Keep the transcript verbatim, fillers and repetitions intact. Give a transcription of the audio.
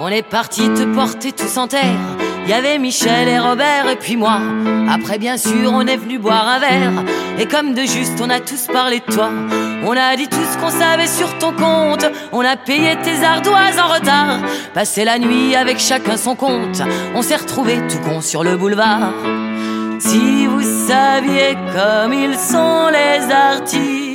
On est parti te porter tous en terre. Y avait Michel et Robert et puis moi. Après bien sûr on est venu boire un verre. Et comme de juste on a tous parlé de toi. On a dit tout ce qu'on savait sur ton compte. On a payé tes ardoises en retard. Passé la nuit avec chacun son compte. On s'est retrouvés tout con sur le boulevard. Si vous saviez comme ils sont les artistes,